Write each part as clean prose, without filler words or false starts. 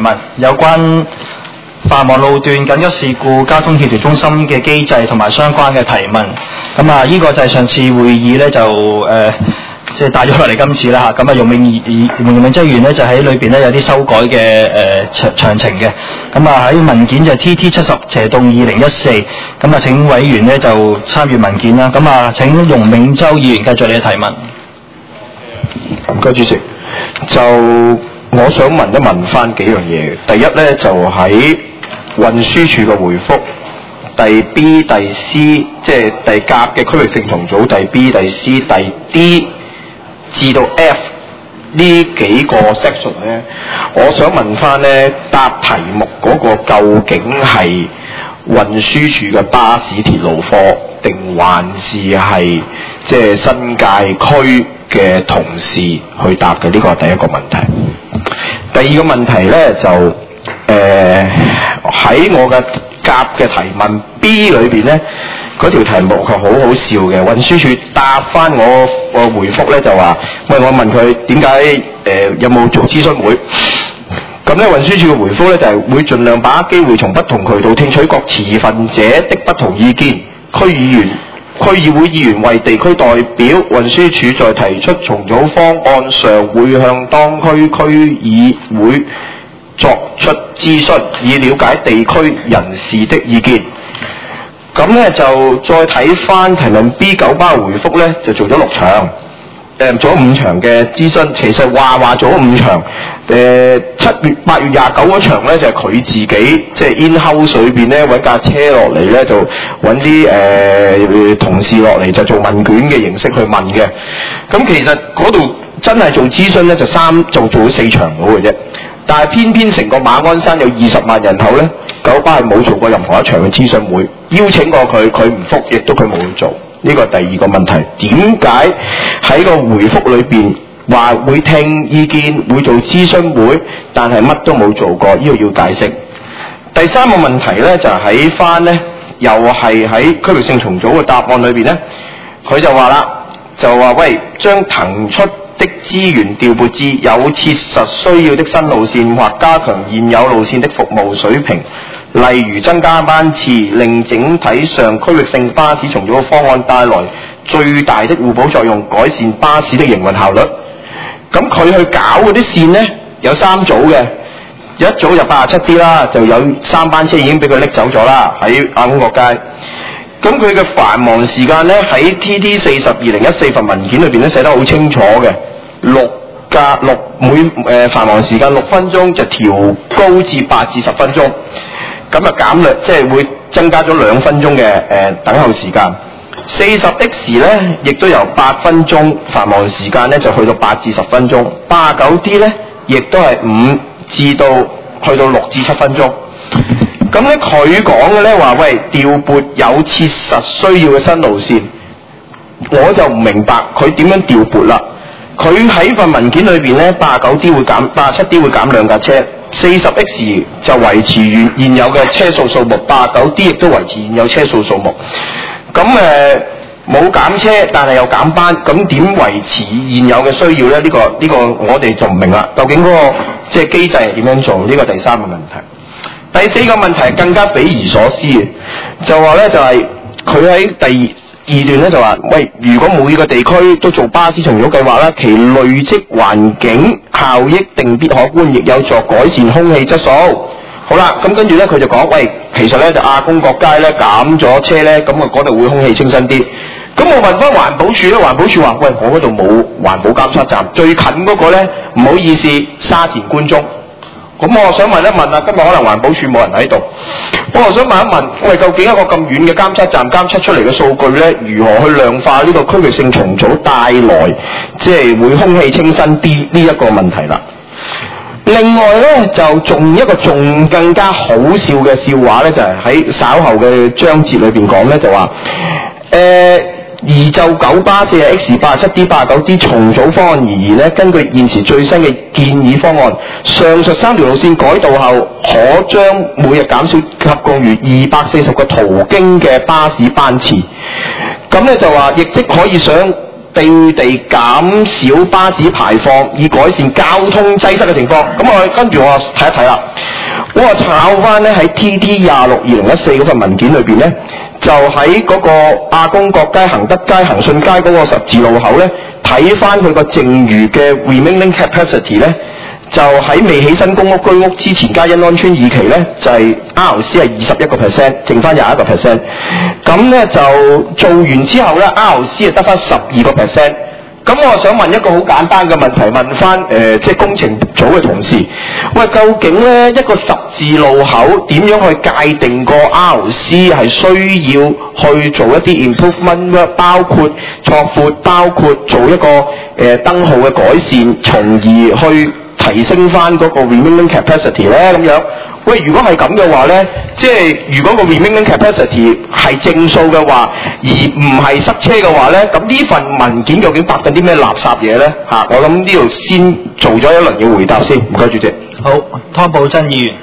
問，有關繁忙路段緊急事故交通協調中心嘅機制同埋相關嘅提問。咁啊，呢個就係上次會議咧就即係帶咗落嚟今次啦嚇。咁啊，容明職員咧就喺裏邊咧有啲修改嘅詳情嘅。咁啊喺文件就係 TT70/2014。咁啊請委員咧就參閱文件啦。咁啊請容明洲議員繼續你嘅提問。 唔該主席，就我想問翻幾樣嘢。第一咧就喺運輸署嘅回覆，第 B、第 C， 即係第甲嘅區域性重組，第 B、第 C、第 D 至到 F 呢幾個 section 咧，我想問翻咧答題目嗰個究竟係運輸署嘅巴士鐵路科，定還是係即係新界區嘅同事去答嘅？呢個係第一個問題。第二個問題咧就喺我嘅甲嘅提問 B 裏邊咧，嗰條題目係好好笑嘅。運輸署答翻我個回覆咧就話，喂，我問佢點解有冇做諮詢會？咁咧運輸署嘅回覆咧就係會盡量把握機會從不同渠道聽取各持份者的不同意見。區議會議員為地區代表，運輸署在提出重組方案上會向當區區議會作出諮詢，以了解地區人士的意見。咁咧就再睇翻提問 B 九巴回覆咧，就做咗6場，做咗5場嘅諮詢。其實話做咗5場，8月29嗰場咧就係佢自己即係 in-house 裏邊咧揾架車落嚟咧，就揾啲同事落嚟就做問卷嘅形式去問嘅。咁其實嗰度真係做諮詢咧就做咗4場到嘅啫。但係偏偏成個馬鞍山有20萬人口咧，九巴係冇做過任何一場嘅諮詢會，邀請過佢，佢唔覆，亦都佢冇去做。呢個係第二個問題，點解喺個回覆裏邊話會聽意見，會做諮詢會，但係乜都冇做過？呢個要解釋。第三個問題咧就喺翻咧，又係喺區域性重組嘅答案裏邊咧，佢就話啦，就話喂，將騰出的資源調撥至有切實需要的新路線，或加強現有路線的服務水平，例如增加班次，令整體上區域性巴士重組方案帶來最大的互補作用，改善巴士的營運效率。咁佢去搞嗰啲線呢，有3組嘅，一組就87D啦，就有3班車已經俾佢拎走咗啦，喺亞公角街。咁佢嘅繁忙時間咧喺 TT40/2014 份文件裏邊咧寫得好清楚嘅，6每繁忙時間6分鐘就調高至8至10分鐘，咁啊減略即係會增加咗2分鐘嘅等候時間。40X 咧亦都由8分鐘繁忙時間咧就去到8至10分鐘，89D 咧亦都係5至到去到6至7分鐘。咁咧佢講嘅咧話，喂，調撥有切實需要嘅新路線，我就唔明白佢點樣調撥啦。佢喺份文件裏邊咧，89D 會減，87D 會減2架車，40X 就維持現有嘅車數數目，89D 亦都維持現有車數數目。咁冇減車，但係又減班，咁點維持現有嘅需要咧？呢個我哋就唔明啦。究竟嗰個即係機制係點樣做？呢個第3個問題。第4個問題更加匪夷所思嘅，就話咧就係佢喺第2段咧就話，喂，如果每個地區都做巴士重組計劃啦，其累積環境效益定必可觀，亦有助改善空氣質素。好啦，咁跟住咧佢就講，喂，其實咧就亞公角街咧減咗車咧，咁啊嗰度會空氣清新啲。咁我問翻環保署咧，環保署話，喂，我嗰度冇環保監測站，最近嗰個咧唔好意思，沙田官中。咁我想問一問啊，今日可能環保署冇人喺度，我想問一問，喂，究竟一個咁遠嘅監測站監測出嚟嘅數據咧，如何去量化呢個區域性重組帶來即係會空氣清新啲呢一個問題啦？另外咧就仲更加好笑嘅笑話咧，就係喺稍後嘅章節裏邊講咧，就話而就九巴40X、87D、89D 重組方案而言咧，根據現時最新嘅建議方案，上述3條路線改道後，可將每日減少合共逾240個途經嘅巴士班次。咁咧就話，亦即可以對地減少巴士排放，以改善交通擠塞嘅情況。咁我跟住我睇一睇啦。我話炒翻咧喺 TT26/2014嗰份文件裏邊咧，就喺嗰個亞公角街、恒德街、恒順街嗰個十字路口咧，睇翻佢個剩餘嘅 remaining capacity 咧，就喺未起新公屋居屋之前，加欣安邨二期咧，就係 RC 係21%，剩翻21%。咁咧就做完之後咧 ，RC 係得翻12%。咁我想問一個好簡單嘅問題，問翻即係工程組嘅同事，喂，究竟咧一個十字路口點樣去界定個 RC 係需要去做一啲 improvement， 包括拓闊，包括做一個燈號嘅改善，從而去提升翻嗰個 remaining capacity 咧咁樣。喂，如果係咁嘅話咧，即係如果個 remaining capacity 係正數嘅話，而唔係塞車嘅話咧，咁呢份文件究竟白緊啲咩垃圾嘢咧？嚇，我諗呢度先做咗一輪嘅回答先。唔該，主席。 好，湯寶珍議員。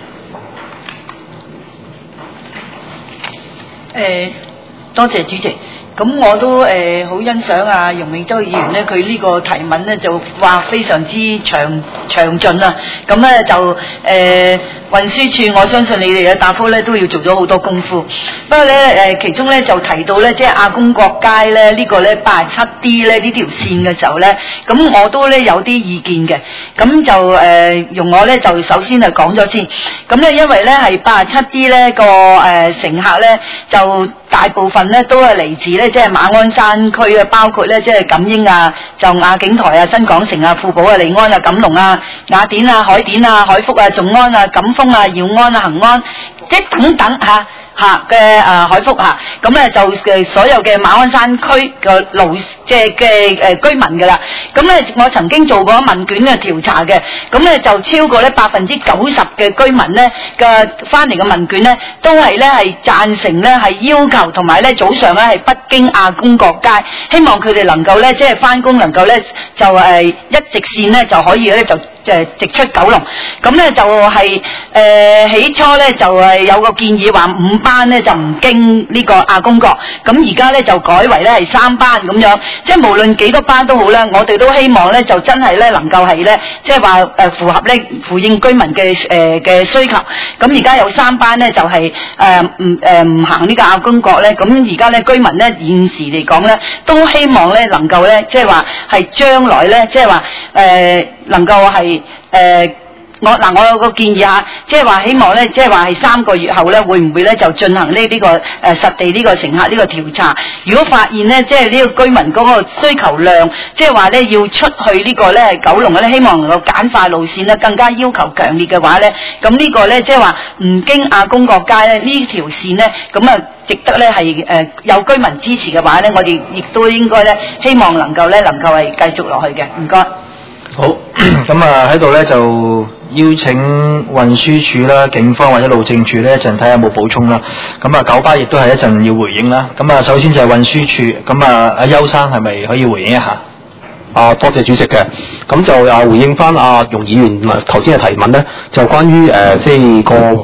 多謝主席。咁我都好欣賞啊容永洲議員咧，佢呢個提問咧就話非常之詳盡啊。咁咧就運輸署，我相信你哋嘅答覆咧都要做咗好多功夫。不過咧其中咧就提到咧，即係亞公角街咧呢個咧 87D 咧呢條線嘅時候咧，咁我都咧有啲意見嘅。咁就容我咧就首先係講咗先。咁咧因為咧係 87D 咧個乘客咧就大部分咧都係嚟自咧即係馬鞍山區啊，包括咧即係錦英啊、就亞景台啊、新港城啊、富寶啊、利安啊、錦龍啊、雅典啊、海典啊、海福啊、眾安啊、錦豐啊、耀安啊、恒安，即係等等嘅海福咁咧就所有嘅馬鞍山區嘅路即係嘅居民㗎啦。咁咧我曾經做過問卷嘅調查嘅，咁咧就超過咧90%嘅居民咧嘅翻嚟嘅問卷咧，都係咧係贊成咧係要求同埋咧早上咧係不經亞公角街，希望佢哋能夠咧即係翻工能夠咧就一直線咧就可以咧就直出九龍。咁咧就係起初咧就係有個建議話5班咧就唔經呢個亞公角，咁而家咧就改為咧係3班咁樣，即係無論幾多班都好啦，我哋都希望咧就真係咧能夠係咧即係話符合咧回應居民嘅需求。咁而家有3班咧就係唔行呢個亞公角咧，咁而家咧居民咧現時嚟講咧都希望咧能夠咧即係話係將來咧即係話能夠係我有個建議下，即係話希望咧，即係話係3個月後咧，會唔會咧就進行呢個實地呢個乘客呢個調查？如果發現咧，即係呢個居民嗰個需求量，即係話咧要出去呢個咧九龍咧，希望能夠簡化路線咧，更加要求強烈嘅話咧，咁呢個咧即係話唔經亞公角街咧呢條線咧，咁啊值得咧係有居民支持嘅話咧，我哋亦都應該咧希望能夠係繼續落去嘅。唔該。 好，咁啊喺度咧就邀請運輸署啦、警方或者路政署咧一陣睇下有冇補充啦。咁啊九巴亦都係一陣要回應啦。咁啊首先就係運輸署，咁啊阿邱生係咪可以回應一下？ 多謝主席嘅。咁就回應翻容議員頭先嘅提問咧，就關於即係個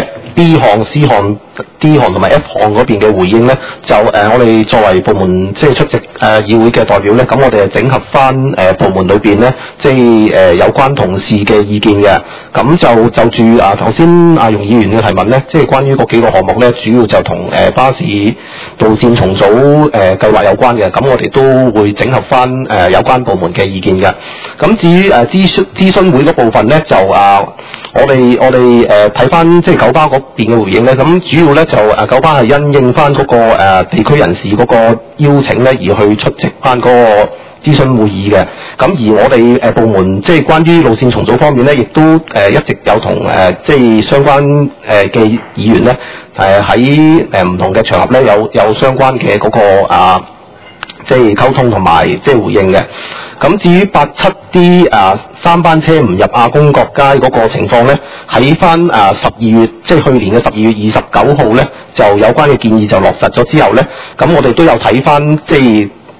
B 項、C 項、D 項同埋 F 項嗰邊嘅回應咧，就我哋作為部門即係出席議會嘅代表咧，咁我哋係整合翻部門裏邊咧，即係有關同事嘅意見嘅。咁就住頭先容議員嘅提問咧，即係關於嗰幾個項目咧，主要就同巴士路線重組計劃有關嘅。咁我哋都會整合翻有關部門嘅意見嘅。咁至於諮詢會嗰部分咧，就我哋睇翻即係九巴嗰邊嘅回應咧，咁主要咧就九巴係因應翻嗰個地區人士嗰個邀請咧，而去出席翻嗰個諮詢會議嘅。咁而我哋部門即係關於路線重組方面咧，亦都一直有同即係相關嘅議員咧，喺唔同嘅場合咧有相關嘅嗰個即係溝通同埋即係回應嘅。咁至於87D 3班車唔入亞公角街嗰個情況咧，喺翻12月即係去年嘅12月29號咧，就有關嘅建議就落實咗之後咧，咁我哋都有睇翻即係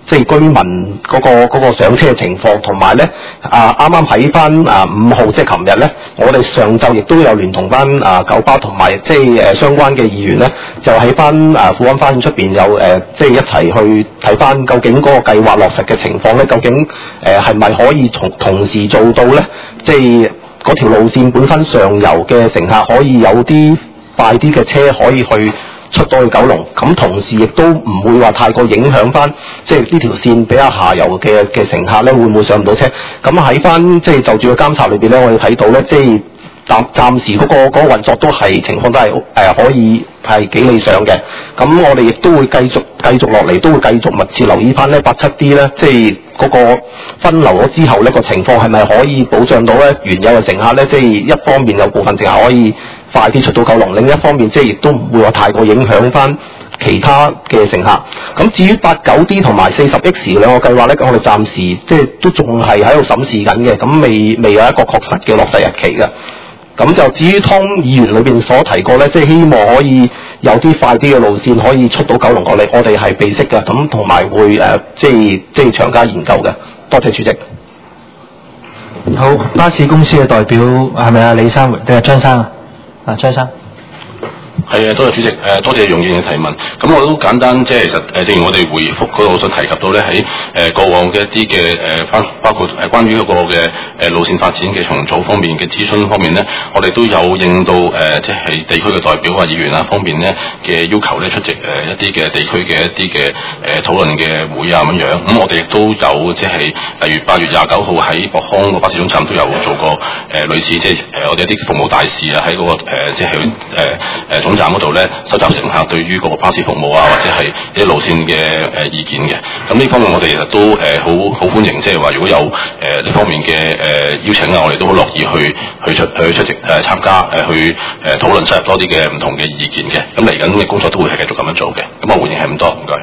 即係居民嗰個上車嘅情況，同埋咧啱啱喺翻5號即係琴日咧，我哋上晝亦都有聯同翻九巴同埋即係相關嘅議員咧，就喺翻富安花園出邊有即係一齊去睇翻究竟嗰個計劃落實嘅情況咧，究竟係咪可以同時做到咧？即係嗰條路線本身上游嘅乘客可以有啲快啲嘅車可以去出到去九龍，咁同時亦都唔會話太過影響翻，即係呢條線比較下游嘅乘客咧，會唔會上唔到車？咁喺翻即係就住個監察裏邊咧，我哋睇到咧，即係暫時嗰個運作都係情況都係可以係幾理想嘅。咁我哋亦都會繼續落嚟，都會繼續密切留意翻咧87D咧，即係嗰個分流咗之後呢個情況係咪可以保障到咧原有嘅乘客咧？即係一方面有部分乘客可以快啲出到九龍，另一方面即係亦都唔會話太過影響翻其他嘅乘客。咁至於89D 同埋40X 兩個計劃咧，我哋暫時即係都仲係喺度審視緊嘅，咁未有一個確實嘅落實日期嘅。咁就至於湯議員裏邊所提過咧，即係希望可以有啲快啲嘅路線可以出到九龍過嚟，我哋係備悉嘅，咁同埋會即係長加研究嘅。多謝主席。 好，巴士公司嘅代表係咪啊？李生定係張生啊？張生。 係啊，多謝主席，多謝容議員嘅提問。咁我都簡單即係其實正如我哋回覆嗰度所提及到咧，喺過往嘅一啲嘅包括關於嗰個嘅路線發展嘅重組方面嘅諮詢方面咧，我哋都有應到即係地區嘅代表啊、議員啊方面咧嘅要求咧，出席一啲嘅地區嘅一啲嘅討論嘅會啊咁樣。咁我哋亦都有即係例如8月29號喺博康個巴士總站都有做過類似即係我哋一啲服務大使啊喺嗰個即係總站嗰度咧收集乘客對於個巴士服務啊，或者係一啲路線嘅意見嘅。咁呢方面我哋其實都好歡迎，即係話如果有呢方面嘅邀請啊，我哋都好樂意去出席參加去討論深入多啲嘅唔同嘅意見嘅。咁嚟緊嘅工作都會係繼續咁樣做嘅。咁我回應係咁多，唔該。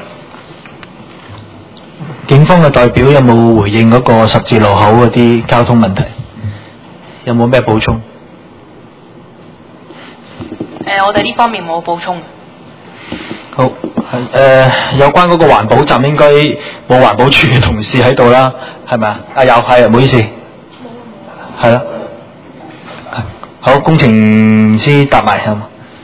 警方嘅代表有冇回應嗰個十字路口嗰啲交通問題？有冇咩補充？ 我哋呢方面冇補充。 好，有關嗰個環保站應該冇環保處嘅同事喺度啦，係咪啊？有係啊，唔好意思。係咯。好，工程師答埋係嘛？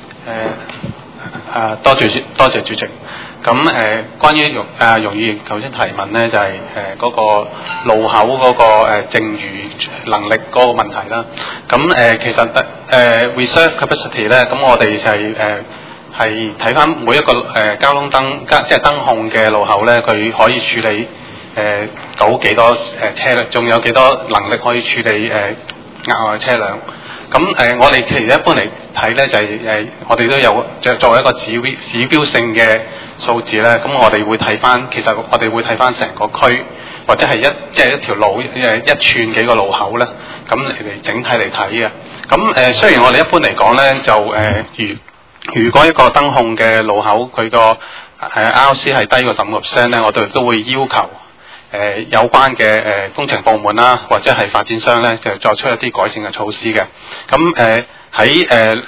多謝主席。咁關於容議員頭先提問咧，就係嗰個路口嗰個剩餘能力嗰個問題啦。咁其實reserve capacity 咧，咁我哋就係睇翻每一個交通燈即係燈控嘅路口咧，佢可以處理到幾多車輛，仲有幾多能力可以處理額外車輛。咁我哋其實一般嚟睇咧，就係我哋都有作為一個指標性嘅數字咧。咁我哋會睇翻，其實我哋會睇翻成個區，或者係即係一條路一串幾個路口咧。咁嚟整體嚟睇嘅。咁雖然我哋一般嚟講咧，就如果一個燈控嘅路口佢個RC 係低過15%咧，我哋都會要求有關嘅工程部門啦，或者係發展商咧，就作出一啲改善嘅措施嘅。咁喺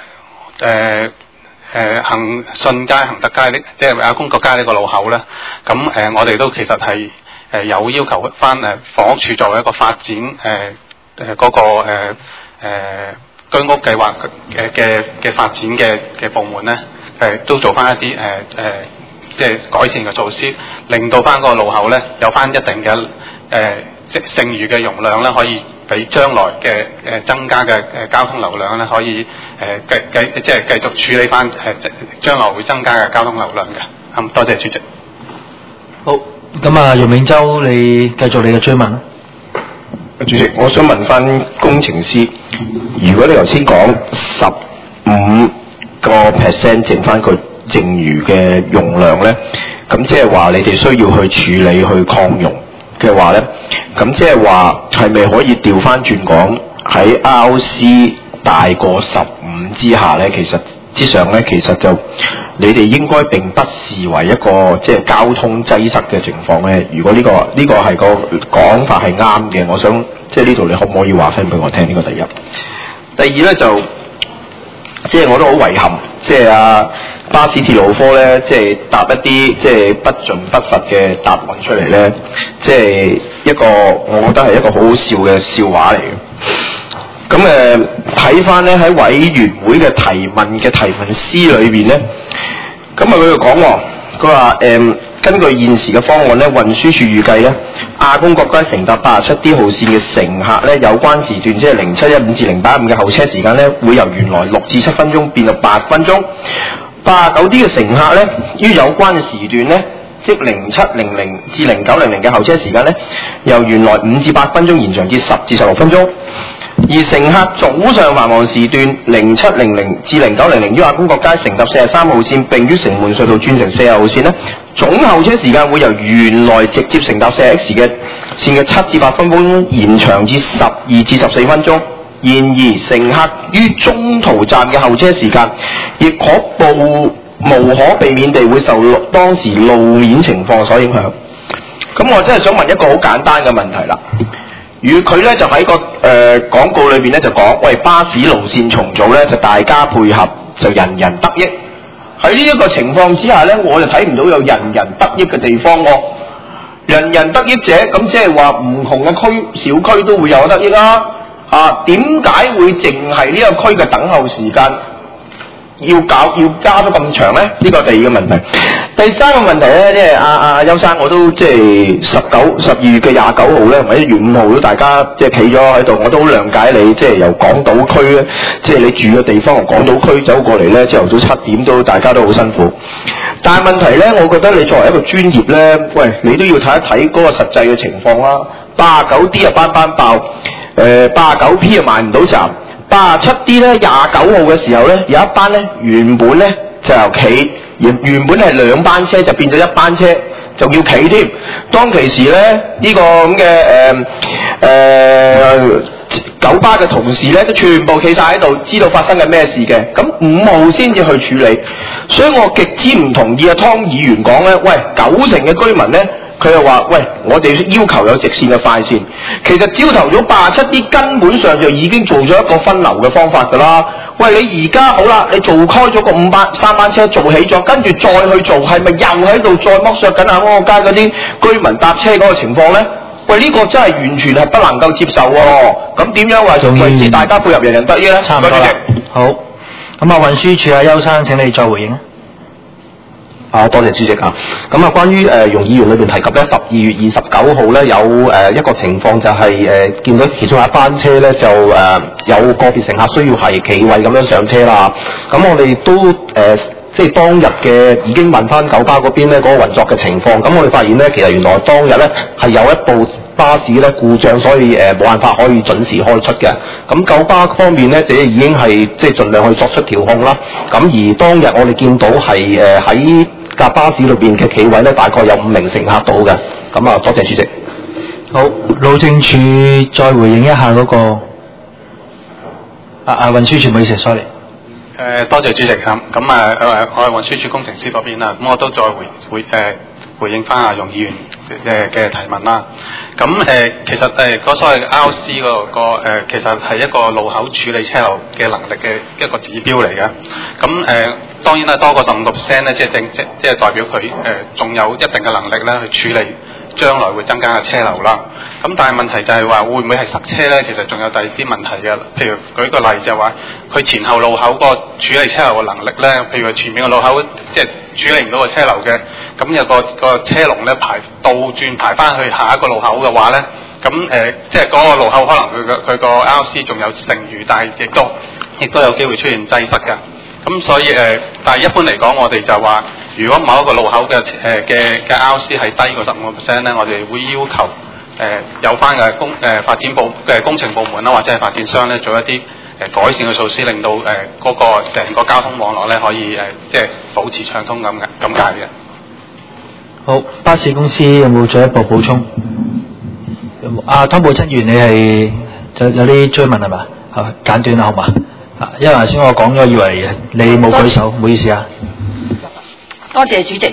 順街、恒德街呢，即係亞公角街呢個路口咧，咁我哋都其實係有要求翻房屋署作為一個發展嗰個居屋計劃嘅發展嘅部門咧，都做翻一啲即係改善嘅措施，令到翻個路口咧有翻一定嘅即剩餘嘅容量咧，可以俾將來嘅增加嘅交通流量咧，可以即係繼續處理翻將來會增加嘅交通流量嘅。多謝主席。 好，咁啊，楊永洲，你繼續你嘅追問啦。 主席，我想問翻工程師，如果你頭先講15%剩翻個剩餘嘅容量咧，咁即係話你哋需要去處理去擴容嘅話咧，咁即係話係咪可以調翻轉講喺 RC 大過15之下咧，其實之上咧，其實就你哋應該並不視為一個即係交通擠塞嘅情況咧。如果呢個係個講法係啱嘅，我想即係呢度你可唔可以話翻俾我聽？呢個第一。第二咧就即係我都好遺憾，即係巴士鐵路科咧，即係答一啲即係不盡不實嘅答案出嚟咧，即係一個我覺得係一個好好笑嘅笑話嚟嘅。咁睇翻咧喺委員會嘅提問詩裏邊咧，咁佢就講喎，佢話根據現時嘅方案咧，運輸署預計咧，亞公角街乘搭87D 號線嘅乘客咧，有關時段即係0715至0815嘅候車時間咧，會由原來6至7分鐘變到8分鐘。89D 嘅乘客咧，於有關嘅時段咧，即0700至0900嘅候車時間咧，由原來5至8分鐘延長至10至16分鐘。而乘客早上繁忙時段0700至0900於亞公角街乘搭43號線，並於城門隧道轉乘40號線咧，總候車時間會由原來直接乘搭40X 嘅線嘅7至8分鐘延長至12至14分鐘。然而，乘客於中途站嘅候車時間，亦無可避免地會受當時路面情況所影響。咁我真係想問一個好簡單嘅問題啦。佢咧就喺個廣告裏邊咧就講，喂，巴士路線重組咧就大家配合，就人人得益。喺呢一個情況之下咧，我就睇唔到有人人得益嘅地方喎。人人得益者，咁即係話唔同嘅小區都會有得益啦。點解會淨係呢個區嘅等候時間要加咗咁長咧？呢個第二個問題。第三個問題咧，即係邱生，我都即係12月嘅29號咧，同埋1月5號都大家即係企咗喺度，我都好諒解你，即係由港島區咧，即係你住嘅地方由港島區走過嚟咧，朝頭早7點都大家都好辛苦。但係問題咧，我覺得你作為一個專業咧，喂，你都要睇一睇嗰個實際嘅情況啦。89D 啊班爆，89P 啊賣唔到站。87D 咧29號嘅時候咧，有一班咧原本咧就由企，原本係2班車就變咗1班車，就要企添。當其時咧呢個咁嘅九巴嘅同事咧都全部企晒喺度，知道發生緊咩事嘅。咁5號先至去處理，所以我極之唔同意湯議員講咧，喂，90%嘅居民咧。佢又話：喂，我哋要求有直線嘅快線。其實朝頭早87D根本上就已經做咗一個分流嘅方法㗎啦。喂，你而家好啦，你做開咗個3班車做起咗，跟住再去做，係咪又喺度再剝削緊亞公角街嗰啲居民搭車嗰個情況咧？喂，呢個真係完全係不能夠接受喎。咁點樣話為之大家配合人人得益咧？ 差唔多啦。好，咁運輸署邱生請你再回應。 多謝主席啊！咁關於容議員裏邊提及咧，12月29號咧有一個情況就係見到其中一班車咧就有個別乘客需要係企位咁樣上車啦。咁我哋都即係當日嘅已經問翻九巴嗰邊咧嗰個運作嘅情況。咁我哋發現咧，其實原來當日咧係有一部巴士咧故障，所以冇辦法可以準時開出嘅。咁九巴方面咧，已經係即係盡量去作出調控啦。咁而當日我哋見到係喺架巴士裏邊嘅企位咧，大概有5名乘客到嘅。咁多謝主席。 好，路政署再回應一下嗰個運輸署，唔好意思 ，sorry。 多謝主席咁我係運輸署工程師嗰邊啦，咁我都再回應翻容議員嘅提問啦。咁其實嗰所謂 RC 其實係一個路口處理車流嘅能力嘅一個指標嚟嘅。咁當然啦，多過15%咧，即係代表佢仲有一定嘅能力咧去處理將來會增加嘅車流啦。咁但係問題就係話會唔會係塞車咧？其實仲有第二啲問題嘅，譬如舉個例就係話佢前後路口個處理車流嘅能力咧，譬如前面嘅路口即係處理唔到個車流嘅，咁有個車龍咧倒轉排翻去下一個路口嘅話咧，咁即係嗰個路口可能佢個 RC 仲有剩餘，但係亦都有機會出現擠塞嘅。咁所以但係一般嚟講，我哋就話，如果某一個路口嘅RC 係低過15%咧，我哋會要求有關嘅發展工程部門啦，或者係發展商咧，做一啲改善嘅措施，令到嗰個成個交通網絡咧可以即係保持暢通咁解嘅。 好，巴士公司有冇進一步補充？有冇？湯寶七元你係有啲追問係嘛？簡短啦，好嘛？因為頭先我講咗，以為你冇舉手，唔好意思啊。 多謝主席。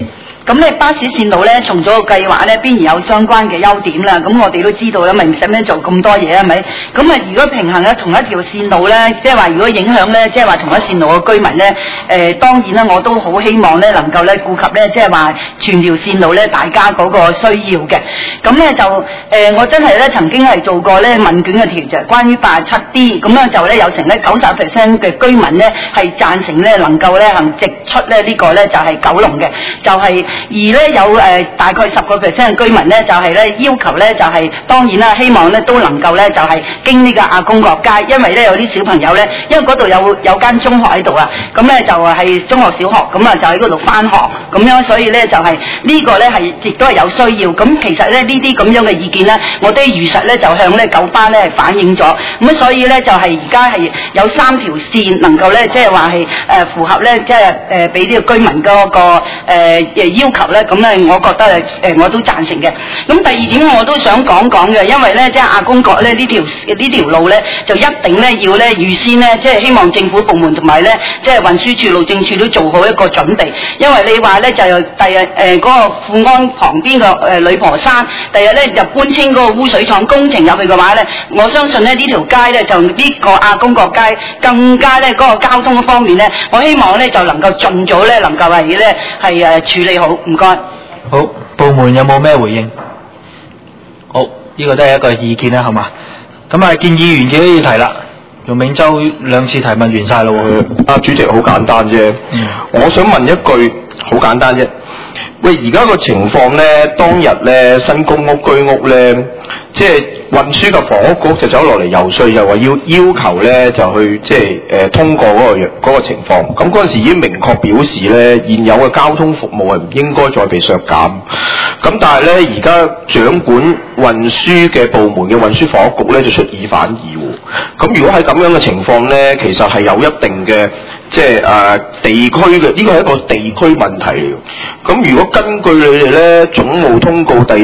咁咧巴士線路咧重組嘅計劃咧，必然有相關嘅優點啦。咁我哋都知道啦，咪唔使咩做咁多嘢係咪？咁啊，如果平衡咧同一條線路咧，即係話如果影響咧，即係話同一線路嘅居民咧，當然啦，我都好希望咧能夠咧顧及咧，即係話全條線路咧大家嗰個需要嘅。咁咧就我真係咧曾經係做過咧問卷嘅調查，關於87D，咁咧就咧有成咧90%嘅居民咧係贊成咧能夠咧行直出咧呢個咧就係九龍嘅，就係而咧有大概10%嘅居民咧就係咧要求咧就係當然啦，希望咧都能夠咧就係經呢個亞公角街，因為咧有啲小朋友咧，因為嗰度有間中學喺度啊，咁咧就係中學小學，咁啊就喺嗰度返學，咁樣所以咧就係呢個咧係亦都係有需要。咁其實咧呢啲咁樣嘅意見咧，我哋如實咧就向咧九巴咧反映咗，咁所以咧就係而家係有3條線能夠咧即係話係符合咧即係俾呢個居民嗰個要求咧，咁咧我覺得我都贊成嘅。咁第二點我都想講嘅，因為咧即係亞公角咧呢條路咧就一定咧要咧預先咧即係希望政府部門同埋咧即係運輸署、路政署都做好一個準備，因為你話咧就第日嗰個富安旁邊嘅女婆山，第日咧就搬遷嗰個污水廠工程入去嘅話咧，我相信咧呢條街咧就呢個亞公角街更加咧嗰個交通方面咧，我希望咧就能夠盡早咧能夠係處理好，唔該。 好，部門有冇咩回應？好，呢個都係一個意見啦，係嘛？咁啊，見議員嘅議題啦。容銘洲2次提問完晒咯喎。 主席好簡單啫，我想問一句，好簡單啫。喂，而家個情況咧，當日咧新公屋居屋咧，即係運輸及房屋局就走落嚟游說，又話要求咧就去即係通過嗰個情況。咁嗰陣時已經明確表示咧，現有嘅交通服務係唔應該再被削減。咁但係咧，而家掌管運輸嘅部門嘅運輸房屋局咧就出爾反爾喎。咁如果喺咁樣嘅情況咧，其實係有一定嘅即係地區嘅，呢個係一個地區問題嚟嘅。咁如果根據你哋咧總務通告第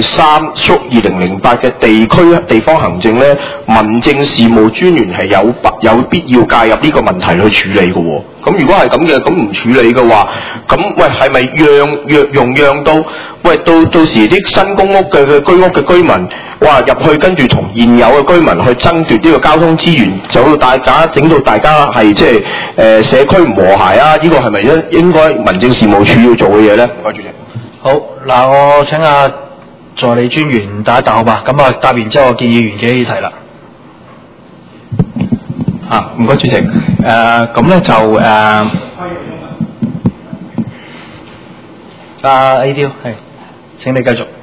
3/2008嘅地方行政咧，民政事務專員係有必要介入呢個問題去處理嘅喎。咁如果係咁嘅，咁唔處理嘅話，咁喂係咪容讓到喂到時啲新公屋嘅居屋嘅居民，哇入去跟住同現有嘅居民去爭奪呢個交通資源，就到大家整到大家係即係社區唔和諧啊？呢個係咪應該民政事務處要做嘅嘢咧？唔該，主席。 好，嗱，我請阿助理專員答一答好嘛？咁啊，答完之後我見議員嘅議題啦。 唔該，主席。咁咧就 A 雕係，請你繼續。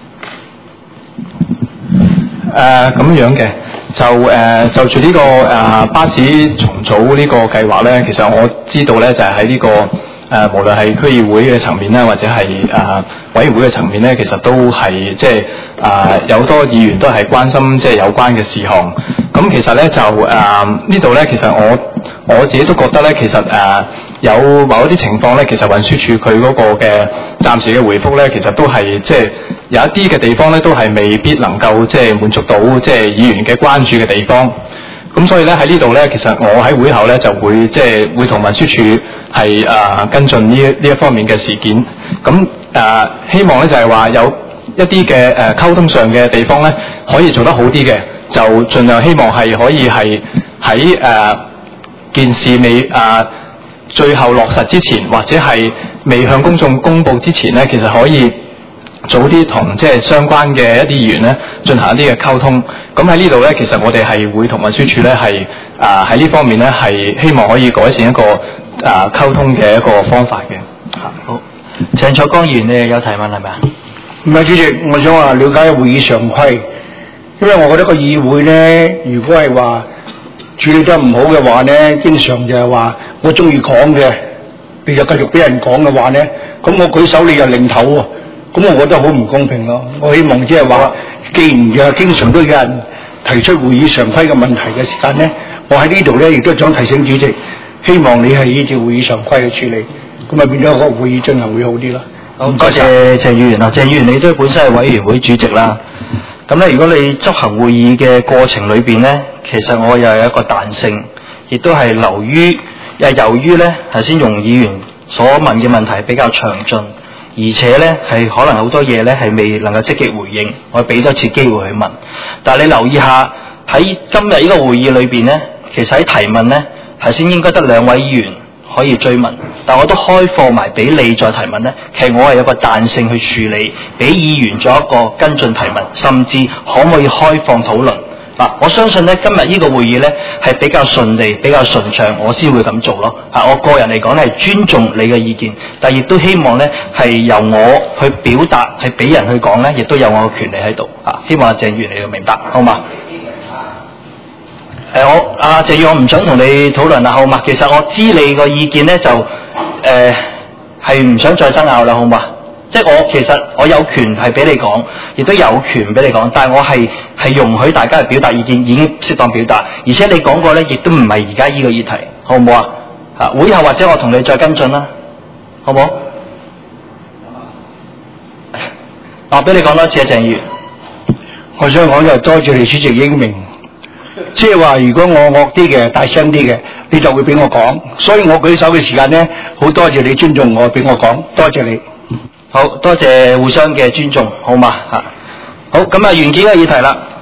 咁樣嘅，就住呢個巴士重組呢個計劃咧，其實我知道咧就係喺呢個無論係區議會嘅層面咧，或者係委員會嘅層面咧，其實都係即係有好多議員都係關心即係有關嘅事項。咁其實咧就呢度咧，其實我自己都覺得咧，其實有某一啲情況咧，其實運輸署佢嗰個嘅暫時嘅回覆咧，其實都係即係有一啲嘅地方咧，都係未必能夠即係滿足到即係議員嘅關注嘅地方。咁所以咧喺呢度咧，其實我喺會後咧就會即係會同運輸署係跟進呢一方面嘅事件。咁希望咧就係話有一啲嘅溝通上嘅地方咧，可以做得好啲嘅。就盡量希望係可以係喺件事未最後落實之前，或者係未向公眾公佈之前咧，其實可以早啲同即係相關嘅一啲議員咧進行一啲嘅溝通。咁喺呢度咧，其實我哋係會同運輸署咧係喺呢方面咧係希望可以改善一個溝通嘅一個方法嘅。 好，鄭楚光議員你有提問係咪啊？ 唔係，主席，我想話了解會議常規。因為我覺得個議會咧，如果係話處理得唔好嘅話咧，經常就係話我中意講嘅，你就繼續俾人講嘅話咧，咁我舉手你又擰頭喎，咁我覺得好唔公平咯。我希望即係話，既然又經常都有人提出會議常規嘅問題嘅時間咧，我喺呢度咧亦都想提醒主席，希望你係依照會議常規去處理，咁啊變咗個會議進行會好啲咯。 好，多謝鄭議員啊，鄭議員你都本身係委員會主席啦。咁咧，如果你執行會議嘅過程裏邊咧，其實我又有一個彈性，亦都係由於咧頭先容議員所問嘅問題比較詳盡， 而且咧係可能好多嘢咧係未能夠積極回應，我俾多次機會去問。但係你留意下喺今日呢個會議裏邊咧，其實喺提問咧頭先應該得2位議員可以追問，但我都開放埋俾你再提問咧。其實我係有個彈性去處理，俾議員做一個跟進提問，甚至可唔可以開放討論。我相信咧今日呢個會議咧係比較順利、比較順暢，我先會咁做咯。我個人嚟講咧係尊重你嘅意見，但亦都希望咧係由我去表達，係俾人去講咧，亦都有我嘅權利喺度。希望阿鄭議員你要明白，好嘛？阿鄭議員，我唔想同你討論啦，好嘛？其實我知你個意見咧就係唔想再爭拗啦，好嘛？即係其實我有權係俾你講，亦都有權俾你講，但係我係容許大家去表達意見，已經適當表達。而且你講過咧，亦都唔係而家呢個議題，好唔好啊？會後或者我同你再跟進啦，好唔好？俾你講多次啊，鄭議員。 我想講就多謝你主席英明，即係話如果我惡啲嘅、大聲啲嘅，你就會俾我講。所以我舉手嘅時間咧，好多謝你尊重我，俾我講，多謝你。 好多謝互相嘅尊重，好嘛嚇。好咁完結個議題啦。